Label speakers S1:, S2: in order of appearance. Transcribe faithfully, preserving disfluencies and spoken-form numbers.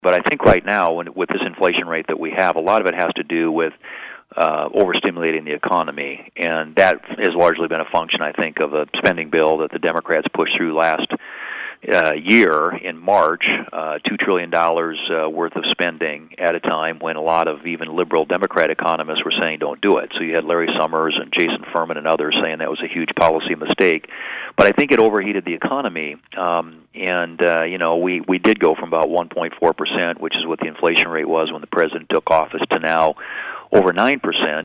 S1: But I think right now, when, with this inflation rate that we have, a lot of it has to do with uh, overstimulating the economy, and that has largely been a function, I think, of a spending bill that the Democrats pushed through last uh, year in March, uh, two trillion dollars uh, worth of spending at a time when a lot of even liberal Democrat economists were saying don't do it. So you had Larry Summers and Jason Furman and others saying that was a huge policy mistake. But I think it overheated the economy, um, and uh, you know we, we did go from about one point four percent, which is what the inflation rate was when the president took office, to now over nine percent.